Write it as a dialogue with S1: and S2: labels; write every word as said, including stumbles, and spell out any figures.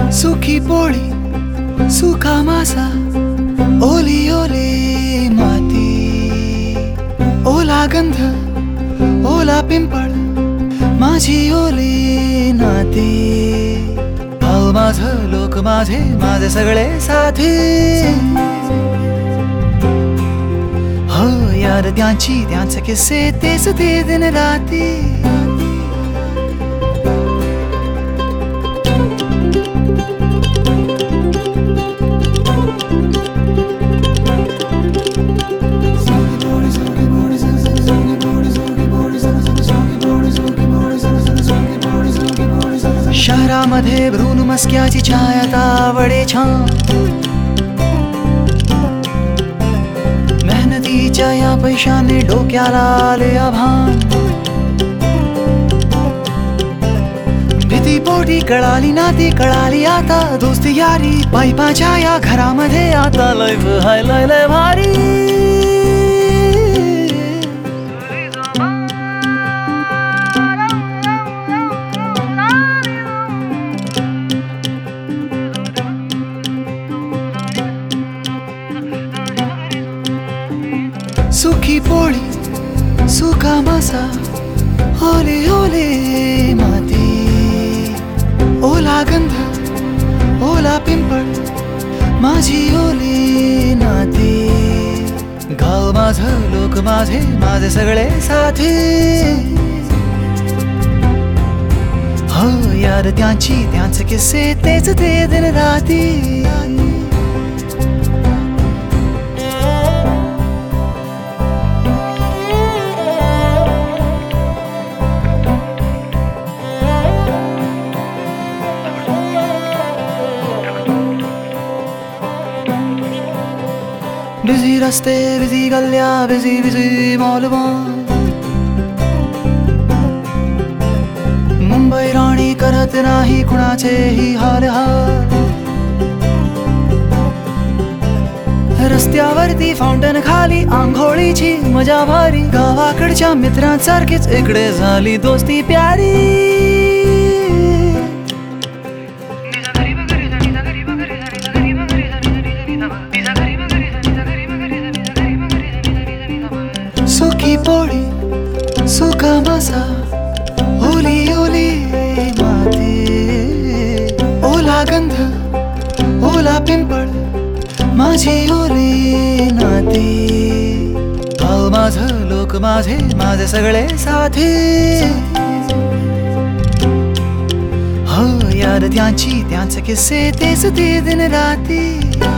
S1: सुखी पोळी सुखा मासा ओली ओली माती ओला गंध ओला पिंपळ माझी ओली नाती भाऊ माझ लोक माझे माझे सगळे साथी हो यार त्यांची त्यांचे किस्से तेच ते दिन राती शहरामध्ये भ्रूण मस्क्याची छाया तावडे छान मेहनतीच्या या पैशाने डोक्याला आले आभान भीती पोटी कळाली नाती कळाली आता दोस्ती यारी पायपाच्या या घरामध्ये आता लय हाय लय लय भारी सुखी पोळी सुखा मासा ओले ओले माती ओला गंध ओला पिंपळ माझी ओली नाती गाव माझं लोक माझे माझे सगळे साथी हो यार त्यांची त्यांचे किस्से तेच ते दिन राती बिझी रस्ते बिझी गल्ल्या बिझी बिझी मॉलमा मुंबई राणी करत नाही कुणाचेही हाल हाल रस्त्यावरती फाउंटन खाली आंघोळीची मजा भारी गावाकडच्या मित्रांसारखीच इकडे झाली दोस्ती प्यारी सुखी पोळी सुखा मासा ओली ओली माती ओला गंध ओला पिंपळ माझी ओली नाती भाऊ माझ लोक माझे माझे सगळे साथी हो यार त्यांची त्यांचे किस्से तेच ते दिन राती